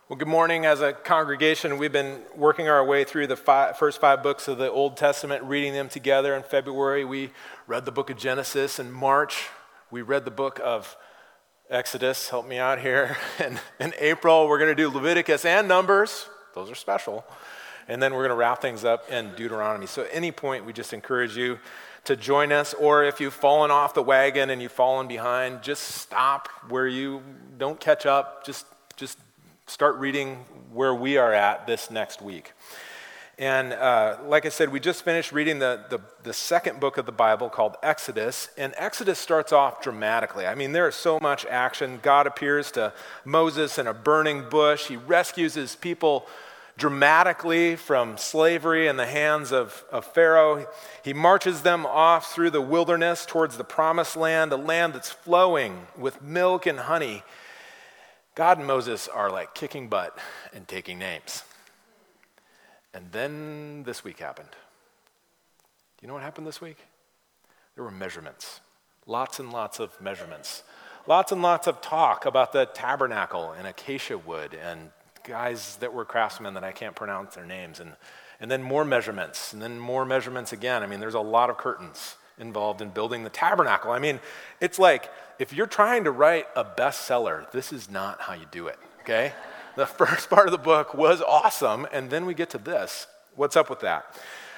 Well, good morning. As a congregation, we've been working our way through the first five books of the Old Testament, reading them together. In February, we read the book of Genesis. In March, we read the book of Exodus. Help me out here. And in April, we're going to do Leviticus and Numbers. Those are special. And then we're going to wrap things up in Deuteronomy. So at any point, we just encourage you to join us. Or if you've fallen off the wagon and you've fallen behind, just stop where you don't catch up. Just start reading where we are at this next week. And like I said, we just finished reading the second book of the Bible called Exodus. And Exodus starts off dramatically. I mean, there is so much action. God appears to Moses in a burning bush. He rescues his people dramatically from slavery in the hands of Pharaoh. He marches them off through the wilderness towards the promised land, a land that's flowing with milk and honey. God and Moses are like kicking butt and taking names. And then this week happened. Do you know what happened this week? There were measurements. Lots and lots of measurements. Lots and lots of talk about the tabernacle and acacia wood and guys that were craftsmen that I can't pronounce their names. And then more measurements. And then more measurements again. I mean, there's a lot of curtains involved in building the tabernacle. I mean, it's like if you're trying to write a bestseller, this is not how you do it, okay? The first part of the book was awesome, and then we get to this. What's up with that?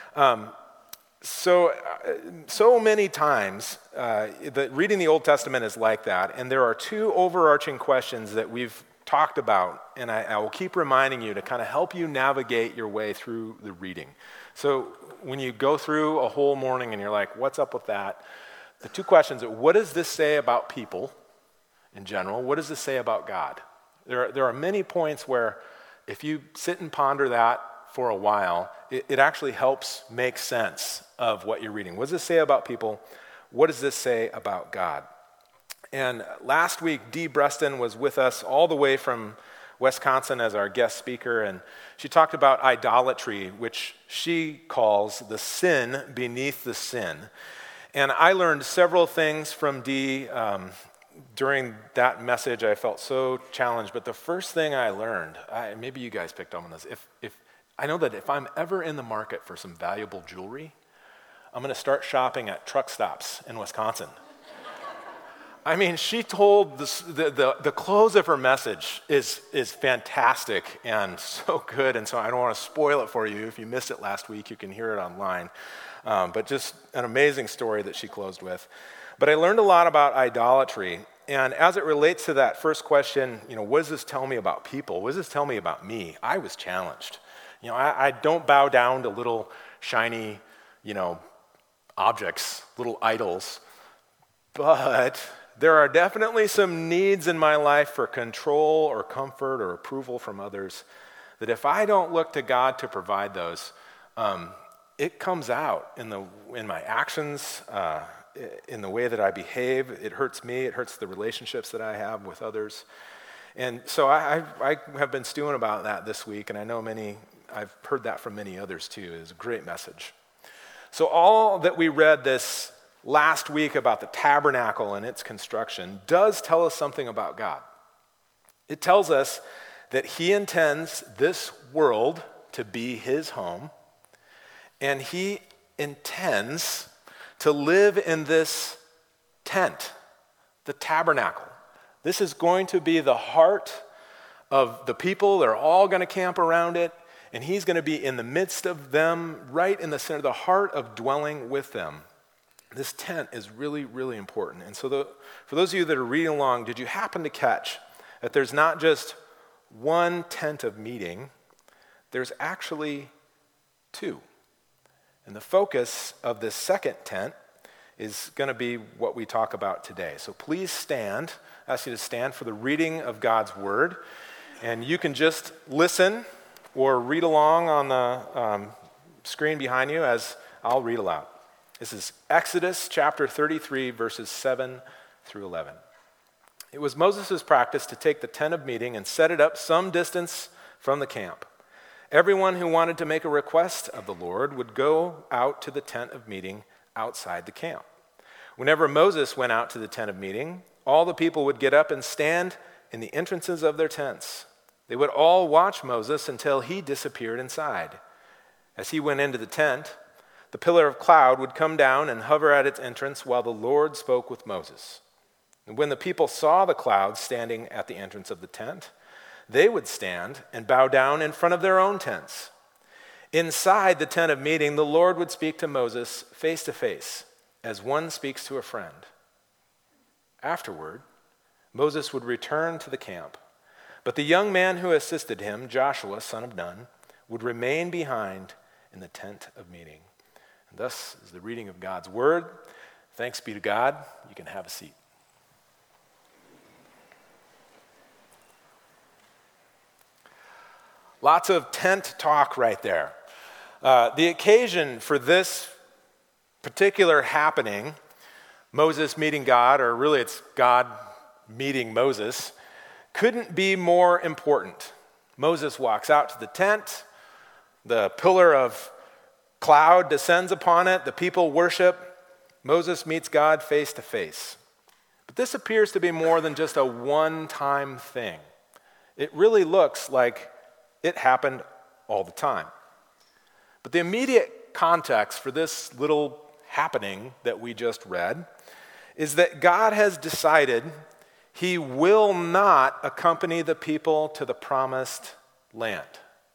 So many times, reading the Old Testament is like that, and there are two overarching questions that we've talked about, and I will keep reminding you to kind of help you navigate your way through the reading. So when you go through a whole morning and you're like, what's up with that? The two questions are, what does this say about people in general? What does this say about God? There are many points where if you sit and ponder that for a while, it actually helps make sense of what you're reading. What does this say about people? What does this say about God? And last week, Dee Breston was with us all the way from Wisconsin as our guest speaker, and she talked about idolatry, which she calls the sin beneath the sin. And I learned several things from Dee during that message. I felt so challenged, but the first thing I learned, maybe you guys picked up on this, if I know that if I'm ever in the market for some valuable jewelry, I'm going to start shopping at truck stops in Wisconsin. I mean, she told the close of her message is fantastic and so good, and so I don't want to spoil it for you. If you missed it last week, you can hear it online. But just an amazing story that she closed with. But I learned a lot about idolatry, and as it relates to that first question, what does this tell me about people? What does this tell me about me? I was challenged. I don't bow down to little shiny, objects, little idols, but there are definitely some needs in my life for control or comfort or approval from others that if I don't look to God to provide those, it comes out in my actions, in the way that I behave. It hurts me. It hurts the relationships that I have with others. And so I have been stewing about that this week, and I know I've heard that from many others too. It's a great message. So all that we read this last week about the tabernacle and its construction does tell us something about God. It tells us that he intends this world to be his home, and he intends to live in this tent, the tabernacle. This is going to be the heart of the people. They're all going to camp around it, and he's going to be in the midst of them, right in the center, the heart of dwelling with them. This tent is really, really important. And so for those of you that are reading along, did you happen to catch that there's not just one tent of meeting, there's actually two. And the focus of this second tent is going to be what we talk about today. So please stand. I ask you to stand for the reading of God's word. And you can just listen or read along on the screen behind you as I'll read aloud. This is Exodus chapter 33, verses 7 through 11. It was Moses' practice to take the tent of meeting and set it up some distance from the camp. Everyone who wanted to make a request of the Lord would go out to the tent of meeting outside the camp. Whenever Moses went out to the tent of meeting, all the people would get up and stand in the entrances of their tents. They would all watch Moses until he disappeared inside. As he went into the tent, the pillar of cloud would come down and hover at its entrance while the Lord spoke with Moses. And when the people saw the cloud standing at the entrance of the tent, they would stand and bow down in front of their own tents. Inside the tent of meeting, the Lord would speak to Moses face to face, as one speaks to a friend. Afterward, Moses would return to the camp, but the young man who assisted him, Joshua, son of Nun, would remain behind in the tent of meeting. And thus is the reading of God's word. Thanks be to God. You can have a seat. Lots of tent talk right there. The occasion for this particular happening, Moses meeting God, or really it's God meeting Moses, couldn't be more important. Moses walks out to the tent, the pillar of cloud descends upon it, the people worship, Moses meets God face to face. But this appears to be more than just a one-time thing. It really looks like it happened all the time. But the immediate context for this little happening that we just read is that God has decided he will not accompany the people to the promised land,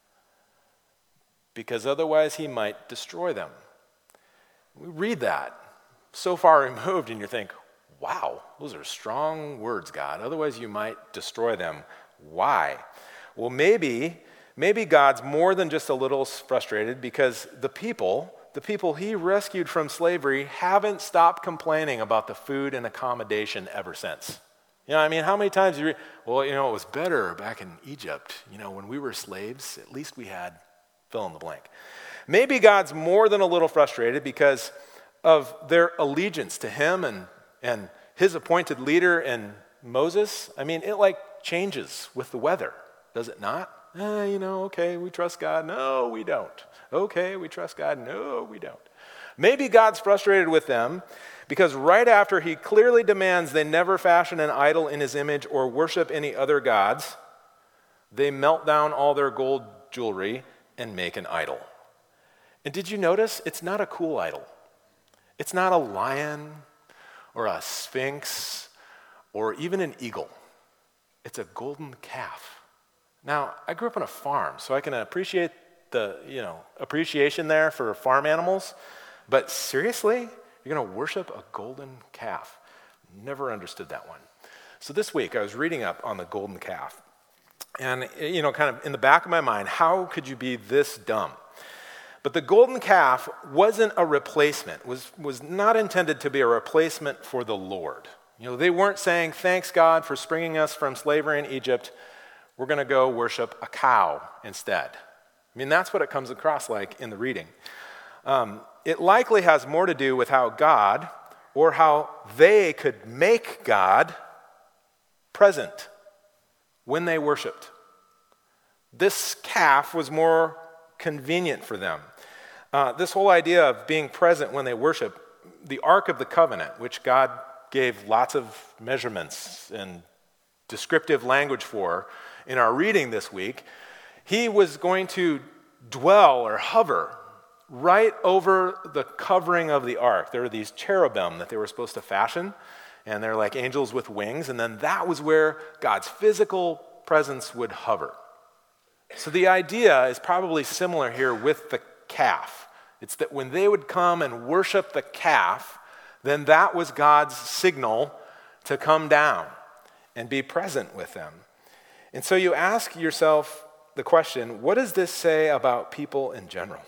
because otherwise he might destroy them. We read that so far removed and you think, wow, those are strong words, God. Otherwise you might destroy them. Why? Well, maybe God's more than just a little frustrated because the people he rescued from slavery haven't stopped complaining about the food and accommodation ever since. You know, I mean, how many times do you read, well, you know, it was better back in Egypt. You know, when we were slaves, at least we had fill in the blank. Maybe God's more than a little frustrated because of their allegiance to him and his appointed leader and Moses. I mean, it like changes with the weather, does it not? Okay, we trust God. No, we don't. Okay, we trust God. No, we don't. Maybe God's frustrated with them because right after he clearly demands they never fashion an idol in his image or worship any other gods, they melt down all their gold jewelry and make an idol. And did you notice? It's not a cool idol. It's not a lion or a sphinx or even an eagle. It's a golden calf. Now, I grew up on a farm, so I can appreciate the, appreciation there for farm animals. But seriously, you're going to worship a golden calf? Never understood that one. So this week, I was reading up on the golden calf. And, kind of in the back of my mind, how could you be this dumb? But the golden calf wasn't a replacement, was not intended to be a replacement for the Lord. They weren't saying, thanks God for springing us from slavery in Egypt. We're going to go worship a cow instead. I mean, that's what it comes across like in the reading. It likely has more to do with how God, or how they could make God present when they worshiped. This calf was more convenient for them. This whole idea of being present when they worship, the Ark of the Covenant, which God gave lots of measurements and descriptive language for in our reading this week, he was going to dwell or hover right over the covering of the ark. There were these cherubim that they were supposed to fashion, and they're like angels with wings, and then that was where God's physical presence would hover. So the idea is probably similar here with the calf. It's that when they would come and worship the calf, then that was God's signal to come down and be present with them. And so you ask yourself the question, what does this say about people in general?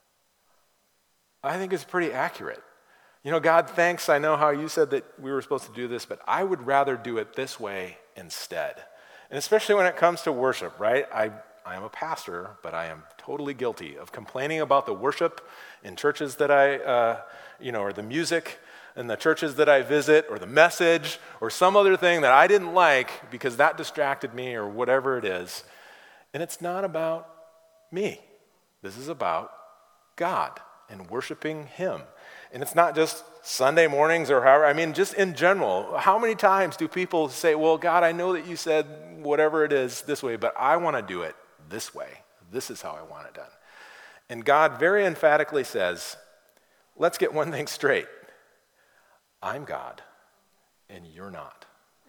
I think it's pretty accurate. God, thanks, I know how you said that we were supposed to do this, but I would rather do it this way instead. And especially when it comes to worship, right? I am a pastor, but I am totally guilty of complaining about the worship in churches that or the music in the churches that I visit, or the message, or some other thing that I didn't like because that distracted me or whatever it is. And it's not about me. This is about God. and worshiping him. And it's not just Sunday mornings or however, I mean, just in general. How many times do people say, well, God, I know that you said whatever it is this way, but I want to do it this way. This is how I want it done. And God very emphatically says, let's get one thing straight. I'm God, and you're not.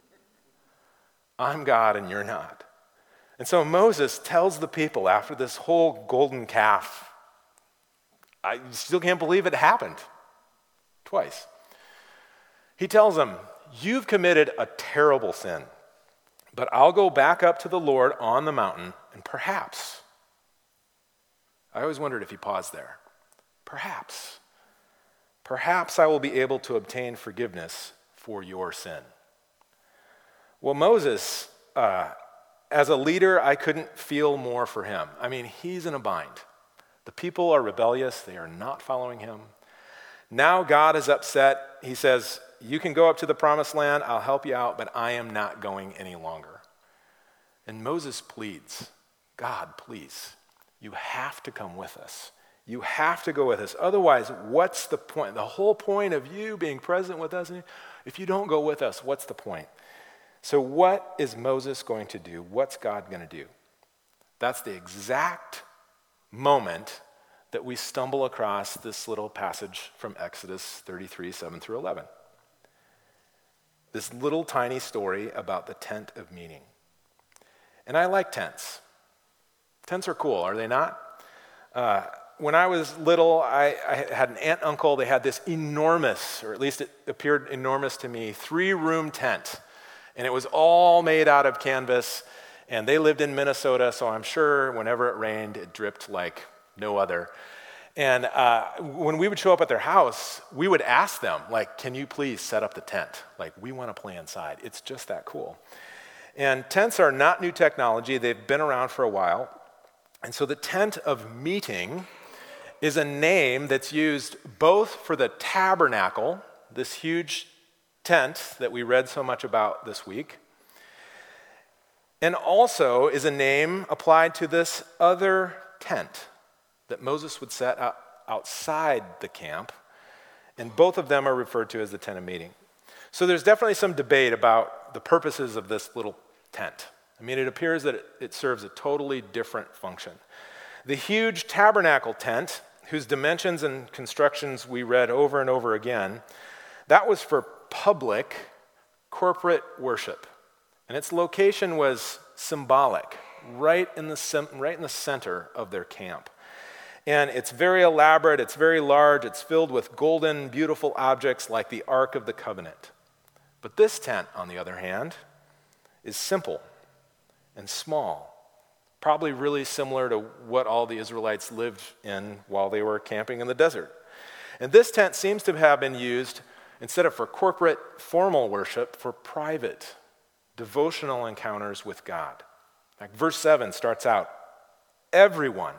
I'm God, and you're not. And so Moses tells the people after this whole golden calf, I still can't believe it happened twice. He tells them, you've committed a terrible sin, but I'll go back up to the Lord on the mountain, and perhaps, I always wondered if he paused there, perhaps I will be able to obtain forgiveness for your sin. Well, Moses, as a leader, I couldn't feel more for him. I mean, he's in a bind. The people are rebellious. They are not following him. Now God is upset. He says, you can go up to the promised land. I'll help you out, but I am not going any longer. And Moses pleads, God, please, you have to come with us. You have to go with us. Otherwise, what's the point? The whole point of you being present with us, if you don't go with us, what's the point? So what is Moses going to do? What's God going to do? That's the exact moment that we stumble across this little passage from Exodus 33, 7 through 11. This little tiny story about the tent of meeting. And I like tents. Tents are cool, are they not? When I was little, I had an aunt and uncle. They had this enormous, or at least it appeared enormous to me, 3-room tent. And it was all made out of canvas. And they lived in Minnesota, so I'm sure whenever it rained, it dripped like no other. And when we would show up at their house, we would ask them, like, can you please set up the tent? Like, we want to play inside. It's just that cool. And tents are not new technology. They've been around for a while. And so the tent of meeting is a name that's used both for the tabernacle, this huge tent that we read so much about this week, and also is a name applied to this other tent that Moses would set up outside the camp, and both of them are referred to as the tent of meeting. So there's definitely some debate about the purposes of this little tent. I mean, it appears that it serves a totally different function. The huge tabernacle tent, whose dimensions and constructions we read over and over again, that was for public corporate worship. And its location was symbolic, right in the center of their camp. And it's very elaborate, it's very large, it's filled with golden, beautiful objects like the Ark of the Covenant. But this tent, on the other hand, is simple and small, probably really similar to what all the Israelites lived in while they were camping in the desert. And this tent seems to have been used, instead of for corporate formal worship, for private devotional encounters with God. Like verse 7 starts out, everyone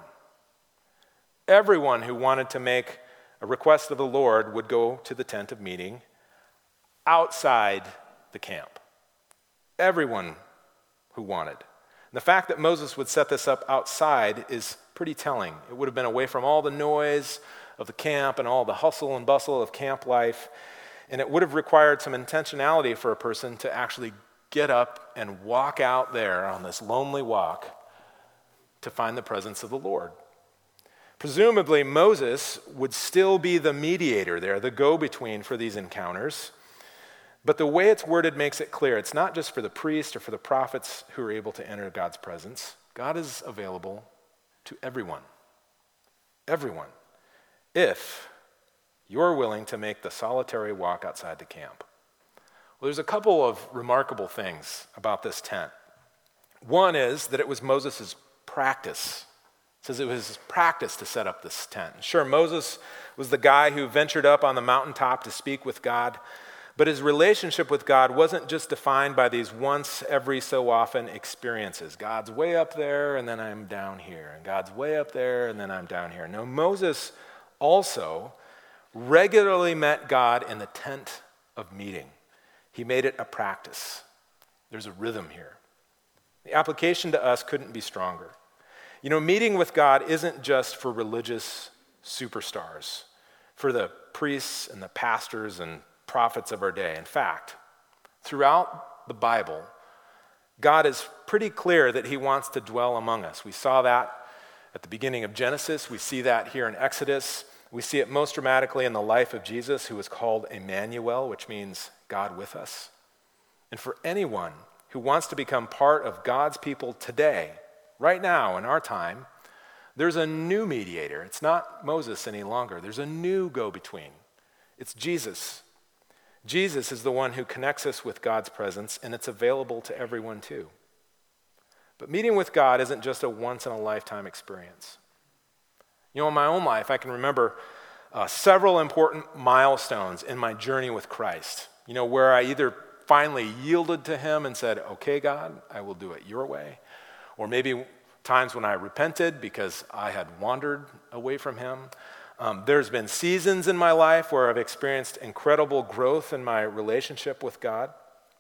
who wanted to make a request of the Lord would go to the tent of meeting outside the camp. Everyone who wanted. And the fact that Moses would set this up outside is pretty telling. It would have been away from all the noise of the camp and all the hustle and bustle of camp life, and it would have required some intentionality for a person to actually get up and walk out there on this lonely walk to find the presence of the Lord. Presumably, Moses would still be the mediator there, the go-between for these encounters. But the way it's worded makes it clear. It's not just for the priest or for the prophets who are able to enter God's presence. God is available to everyone. Everyone. If you're willing to make the solitary walk outside the camp. Well, there's a couple of remarkable things about this tent. One is that it was Moses' practice. It says it was his practice to set up this tent. Sure, Moses was the guy who ventured up on the mountaintop to speak with God, but his relationship with God wasn't just defined by these once every so often experiences. God's way up there, and then I'm down here. And God's way up there, and then I'm down here. No, Moses also regularly met God in the tent of meeting. He made it a practice. There's a rhythm here. The application to us couldn't be stronger. You know, meeting with God isn't just for religious superstars, for the priests and the pastors and prophets of our day. In fact, throughout the Bible, God is pretty clear that he wants to dwell among us. We saw that at the beginning of Genesis. We see that here in Exodus. We see it most dramatically in the life of Jesus, who is called Emmanuel, which means God with us. And for anyone who wants to become part of God's people today, right now in our time, there's a new mediator. It's not Moses any longer. There's a new go-between. It's Jesus. Jesus is the one who connects us with God's presence, and it's available to everyone too. But meeting with God isn't just a once-in-a-lifetime experience. You know, in my own life, I can remember several important milestones in my journey with Christ, you know, where I either finally yielded to him and said, okay, God, I will do it your way, or maybe times when I repented because I had wandered away from him. There's been seasons in my life where I've experienced incredible growth in my relationship with God.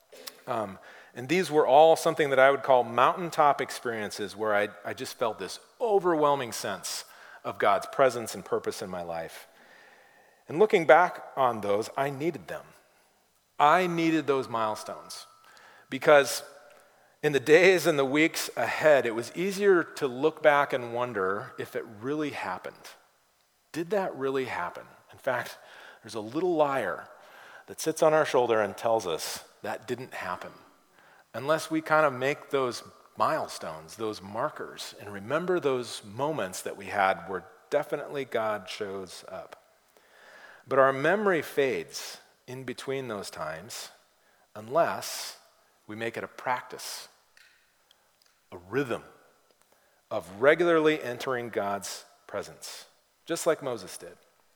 And these were all something that I would call mountaintop experiences where I just felt this overwhelming sense of God's presence and purpose in my life. And looking back on those, I needed them. I needed those milestones because in the days and the weeks ahead, it was easier to look back and wonder if it really happened. Did that really happen? In fact, there's a little liar that sits on our shoulder and tells us that didn't happen. Unless we kind of make those milestones, those markers, and remember those moments that we had where definitely God shows up. But our memory fades in between those times unless we make it a practice, a rhythm of regularly entering God's presence, just like Moses did.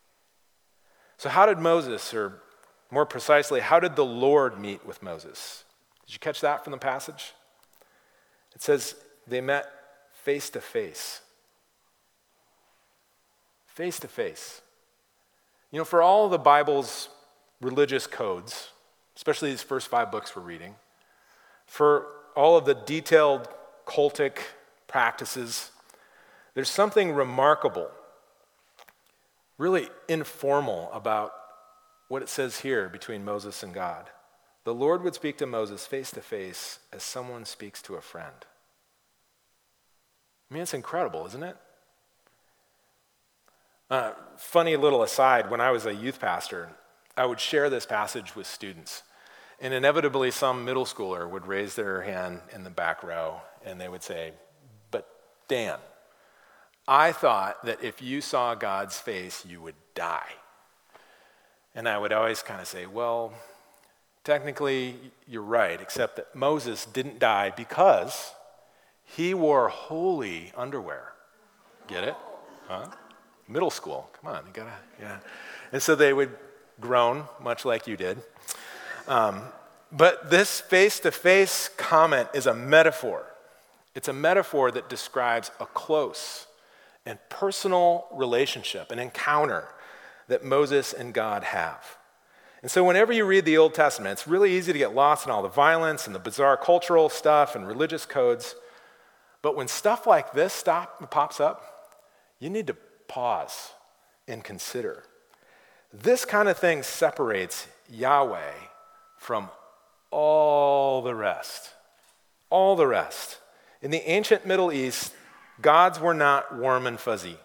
So how did Moses, or more precisely, how did the Lord meet with Moses? Did you catch that from the passage? It says they met face to face. Face to face. You know, for all the Bible's religious codes, especially these first 5 books we're reading, for all of the detailed cultic practices, there's something remarkable, really informal about what it says here between Moses and God. The Lord would speak to Moses face to face as someone speaks to a friend. I mean, it's incredible, isn't it? Funny little aside, when I was a youth pastor, I would share this passage with students. And inevitably, some middle schooler would raise their hand in the back row, and they would say, "But Dan, I thought that if you saw God's face, you would die." And I would always kind of say, well, technically, you're right, except that Moses didn't die because he wore holy underwear. Get it? Huh? Middle school, come on, you gotta, yeah. And so they would groan, much like you did. But this face-to-face comment is a metaphor. It's a metaphor that describes a close and personal relationship, an encounter that Moses and God have. And so whenever you read the Old Testament, it's really easy to get lost in all the violence and the bizarre cultural stuff and religious codes. But when stuff like this pops up, you need to pause and consider. This kind of thing separates Yahweh from all the rest. All the rest. In the ancient Middle East, gods were not warm and fuzzy.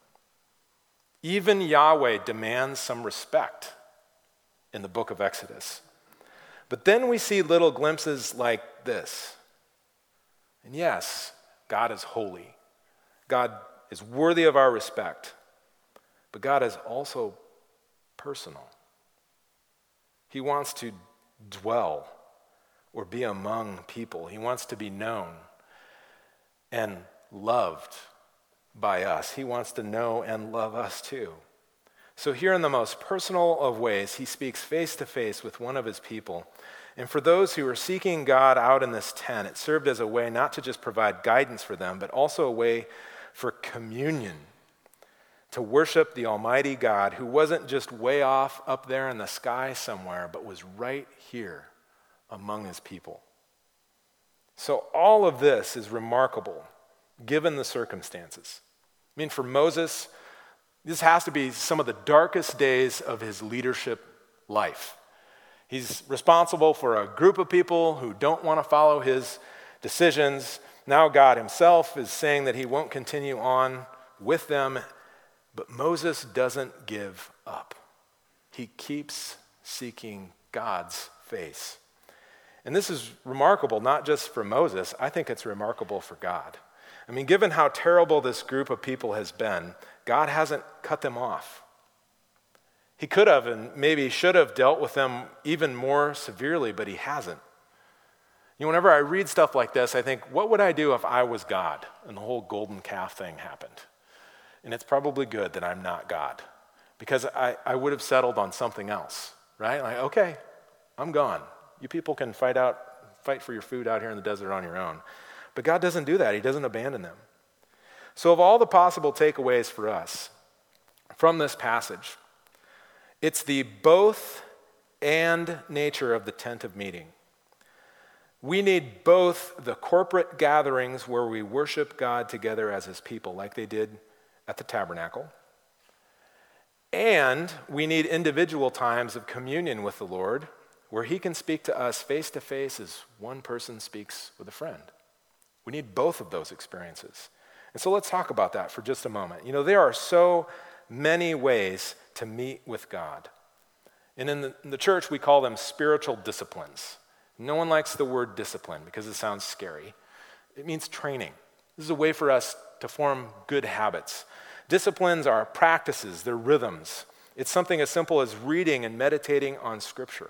Even Yahweh demands some respect in the book of Exodus. But then we see little glimpses like this. And yes, God is holy. God is worthy of our respect. But God is also personal. He wants to dwell or be among people. He wants to be known and loved by us. He wants to know and love us too. So here in the most personal of ways, he speaks face to face with one of his people. And for those who were seeking God out in this tent, it served as a way not to just provide guidance for them, but also a way for communion, to worship the Almighty God who wasn't just way off up there in the sky somewhere, but was right here among his people. So all of this is remarkable given the circumstances. I mean, for Moses, This has to be some of the darkest days of his leadership life. He's responsible for a group of people who don't want to follow his decisions. Now God himself is saying that he won't continue on with them, but Moses doesn't give up. He keeps seeking God's face. And this is remarkable, not just for Moses. I think it's remarkable for God. I mean, given how terrible this group of people has been, God hasn't cut them off. He could have and maybe should have dealt with them even more severely, but he hasn't. You know, whenever I read stuff like this, I think, what would I do if I was God and the whole golden calf thing happened? And it's probably good that I'm not God, because I would have settled on something else, right? Like, okay, I'm gone. You people can fight for your food out here in the desert on your own. But God doesn't do that. He doesn't abandon them. So of all the possible takeaways for us from this passage, it's the both and nature of the tent of meeting. We need both the corporate gatherings where we worship God together as his people, like they did at the tabernacle, and we need individual times of communion with the Lord where he can speak to us face to face as one person speaks with a friend. We need both of those experiences. And so let's talk about that for just a moment. You know, there are so many ways to meet with God. And in the church, we call them spiritual disciplines. No one likes the word discipline because it sounds scary. It means training. This is a way for us to form good habits. Disciplines are practices, they're rhythms. It's something as simple as reading and meditating on Scripture.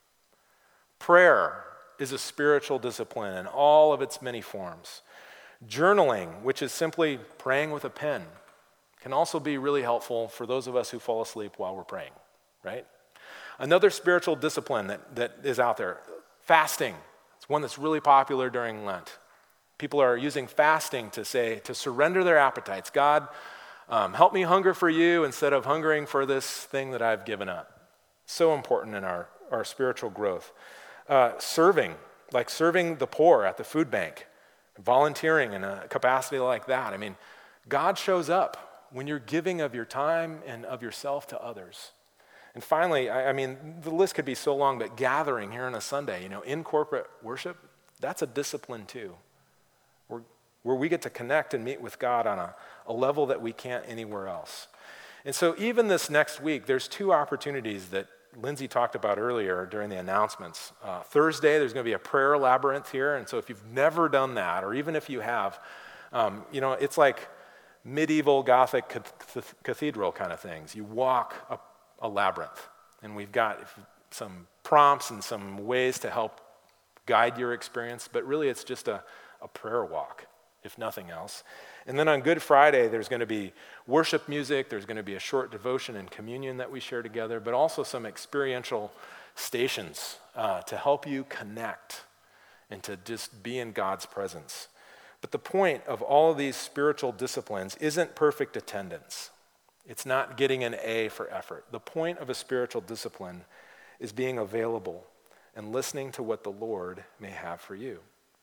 Prayer is a spiritual discipline in all of its many forms. Journaling, which is simply praying with a pen, can also be really helpful for those of us who fall asleep while we're praying, right? Another spiritual discipline that is out there, fasting. It's one that's really popular during Lent. People are using fasting to surrender their appetites. God, help me hunger for you instead of hungering for this thing that I've given up. So important in our spiritual growth. Serving, like serving the poor at the food bank, volunteering in a capacity like that. I mean, God shows up when you're giving of your time and of yourself to others. And finally, I mean, the list could be so long, but gathering here on a Sunday, you know, in corporate worship, that's a discipline too, where we get to connect and meet with God on a level that we can't anywhere else. And so even this next week, there's two opportunities that Lindsay talked about earlier during the announcements. Thursday, there's going to be a prayer labyrinth here, and so if you've never done that, or even if you have, you know, it's like medieval Gothic cathedral kind of things. You walk up a labyrinth, and we've got some prompts and some ways to help guide your experience, but really it's just a prayer walk, if nothing else. And then on Good Friday, there's going to be worship music, there's going to be a short devotion and communion that we share together, but also some experiential stations to help you connect and to just be in God's presence. But the point of all of these spiritual disciplines isn't perfect attendance. It's not getting an A for effort. The point of a spiritual discipline is being available and listening to what the Lord may have for you.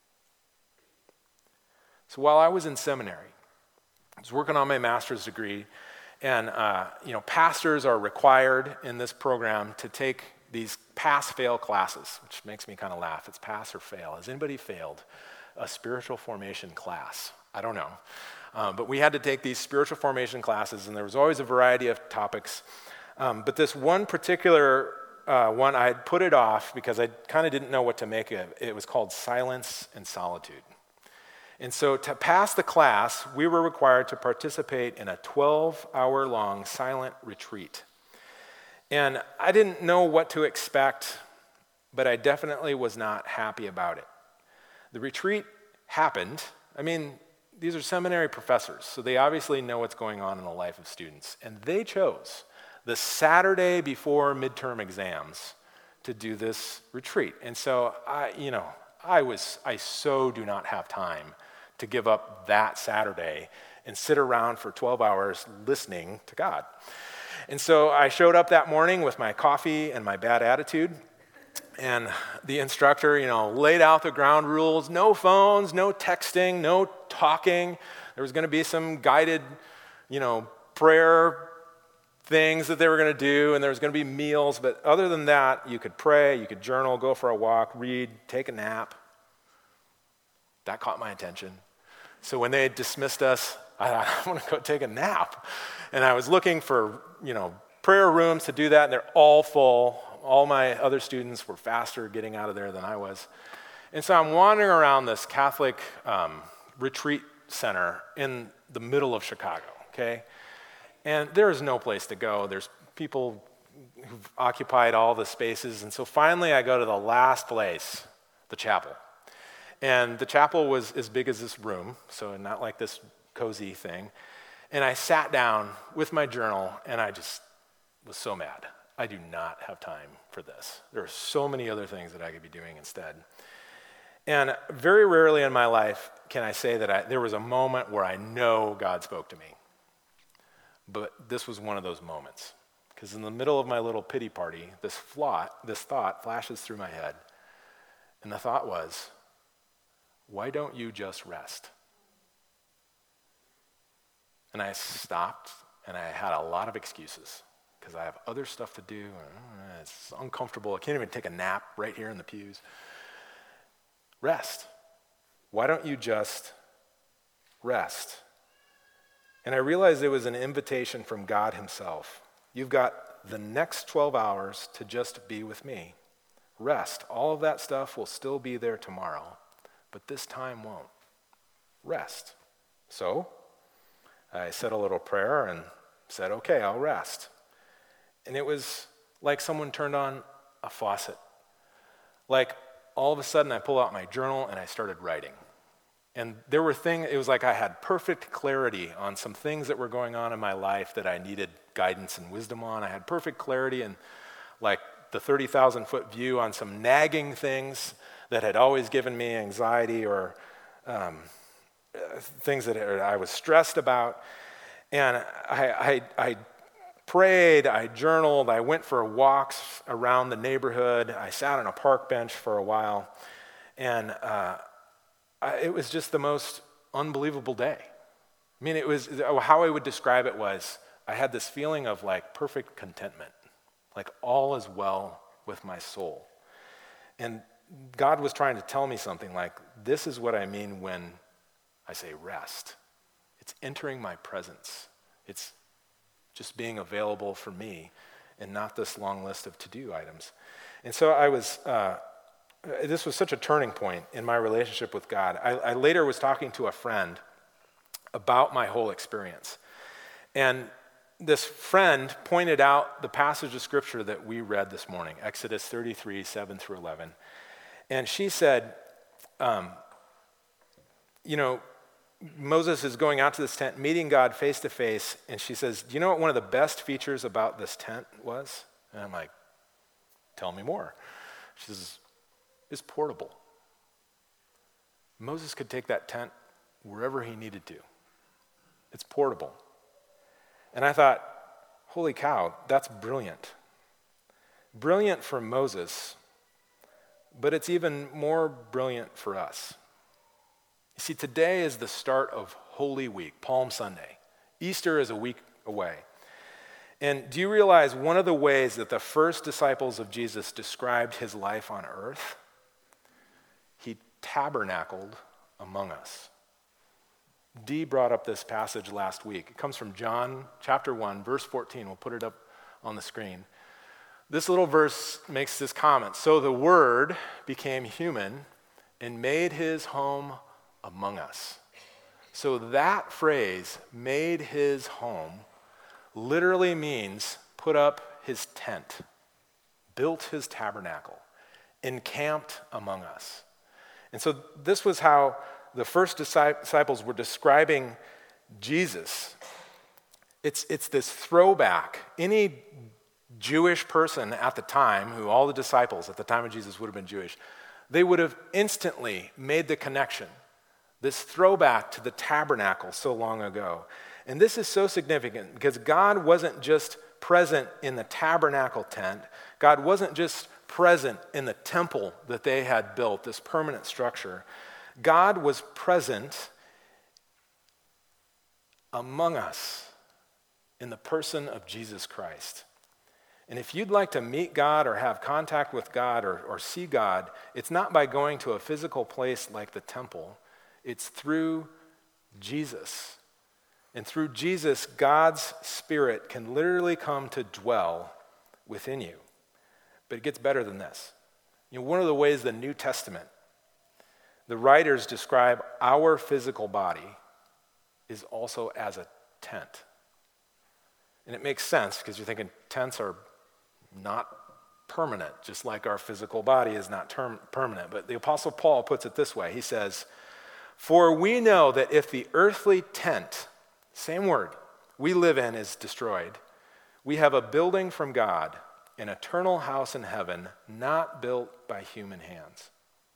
So while I was in seminary, I was working on my master's degree, and pastors are required in this program to take these pass-fail classes, which makes me kind of laugh. It's pass or fail. Has anybody failed a spiritual formation class? I don't know. But we had to take these spiritual formation classes, and there was always a variety of topics. But this one particular one, I had put it off because I kind of didn't know what to make of it. It was called Silence and Solitude. And so to pass the class, we were required to participate in a 12-hour-long silent retreat. And I didn't know what to expect, but I definitely was not happy about it. The retreat happened. I mean, these are seminary professors, so they obviously know what's going on in the life of students. And they chose the Saturday before midterm exams to do this retreat. And so I so do not have time to give up that Saturday and sit around for 12 hours listening to God. And so I showed up that morning with my coffee and my bad attitude, and the instructor, laid out the ground rules: no phones, no texting, no talking. There was going to be some guided, prayer things that they were going to do, and there was going to be meals. But other than that, you could pray, you could journal, go for a walk, read, take a nap. That caught my attention. So when they dismissed us, I thought, I want to go take a nap. And I was looking for, prayer rooms to do that, and they're all full. All my other students were faster getting out of there than I was. And so I'm wandering around this Catholic retreat center in the middle of Chicago, okay? And there is no place to go. There's people who've occupied all the spaces. And so finally I go to the last place, the chapel. And the chapel was as big as this room, so not like this cozy thing. And I sat down with my journal, and I just was so mad. I do not have time for this. There are so many other things that I could be doing instead. And very rarely in my life can I say that there was a moment where I know God spoke to me. But this was one of those moments. Because in the middle of my little pity party, this thought flashes through my head. And the thought was, why don't you just rest? And I stopped, and I had a lot of excuses because I have other stuff to do. It's uncomfortable. I can't even take a nap right here in the pews. Rest. Why don't you just rest? And I realized it was an invitation from God himself. You've got the next 12 hours to just be with me. Rest. All of that stuff will still be there tomorrow, but this time won't. Rest. So I said a little prayer and said, okay, I'll rest. And it was like someone turned on a faucet. Like all of a sudden I pulled out my journal and I started writing. And there were things, it was like I had perfect clarity on some things that were going on in my life that I needed guidance and wisdom on. I had perfect clarity and like the 30,000-foot view on some nagging things that had always given me anxiety or things that I was stressed about. And I prayed, I journaled, I went for walks around the neighborhood. I sat on a park bench for a while. And it was just the most unbelievable day. I mean, it was, how I would describe it was, I had this feeling of like perfect contentment, like all is well with my soul. And God was trying to tell me something like, this is what I mean when I say rest. It's entering my presence. It's just being available for me and not this long list of to-do items. And so this was such a turning point in my relationship with God. I later was talking to a friend about my whole experience. And this friend pointed out the passage of scripture that we read this morning, Exodus 33, 7 through 11. And she said, Moses is going out to this tent, meeting God face to face, and she says, do you know what one of the best features about this tent was? And I'm like, tell me more. She says, it's portable. Moses could take that tent wherever he needed to. It's portable. And I thought, holy cow, that's brilliant. Brilliant for Moses, but it's even more brilliant for us. You see, today is the start of Holy Week, Palm Sunday. Easter is a week away. And do you realize one of the ways that the first disciples of Jesus described his life on earth? He tabernacled among us. Dee brought up this passage last week. It comes from John chapter 1, verse 14. We'll put it up on the screen. This little verse makes this comment. So the Word became human and made his home among us. So that phrase, made his home, literally means put up his tent, built his tabernacle, encamped among us. And so this was how the first disciples were describing Jesus. It's this throwback. Any Jewish person at the time, who all the disciples at the time of Jesus would have been Jewish, they would have instantly made the connection, this throwback to the tabernacle so long ago. And this is so significant because God wasn't just present in the tabernacle tent. God wasn't just present in the temple that they had built, this permanent structure. God was present among us in the person of Jesus Christ. And if you'd like to meet God or have contact with God or see God, it's not by going to a physical place like the temple. It's through Jesus. And through Jesus, God's Spirit can literally come to dwell within you. But it gets better than this. One of the ways the New Testament, the writers describe our physical body is also as a tent. And it makes sense because you're thinking tents are not permanent, just like our physical body is not permanent. But the Apostle Paul puts it this way. He says, "For we know that if the earthly tent," same word, "we live in is destroyed, we have a building from God, an eternal house in heaven, not built by human hands."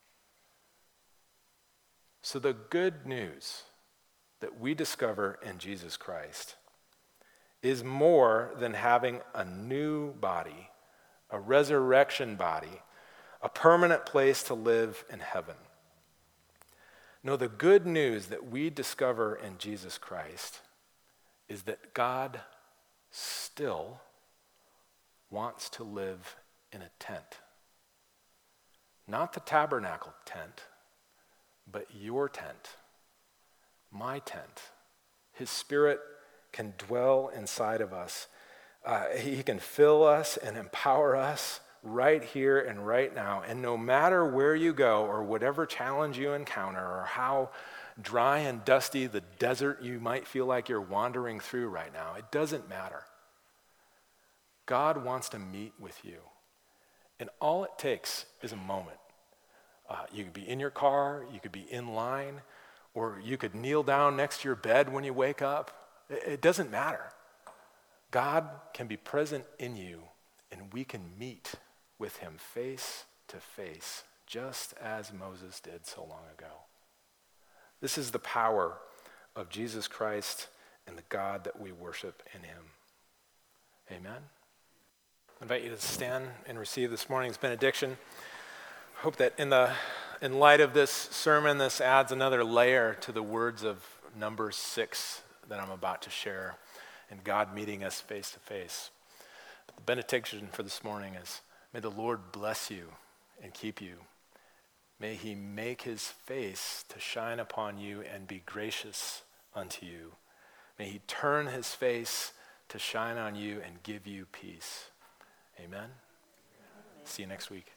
So the good news that we discover in Jesus Christ is more than having a new body, a resurrection body, a permanent place to live in heaven. No, the good news that we discover in Jesus Christ is that God still wants to live in a tent. Not the tabernacle tent, but your tent, my tent. His Spirit can dwell inside of us. He can fill us and empower us right here and right now. And no matter where you go or whatever challenge you encounter or how dry and dusty the desert you might feel like you're wandering through right now, it doesn't matter. God wants to meet with you. And all it takes is a moment. You could be in your car, you could be in line, or you could kneel down next to your bed when you wake up. It doesn't matter. God can be present in you, and we can meet with him face to face, just as Moses did so long ago. This is the power of Jesus Christ and the God that we worship in him. Amen. I invite you to stand and receive this morning's benediction. I hope that in light of this sermon, this adds another layer to the words of Numbers 6 that I'm about to share, and God meeting us face to face. The benediction for this morning is, may the Lord bless you and keep you. May he make his face to shine upon you and be gracious unto you. May he turn his face to shine on you and give you peace. Amen. See you next week.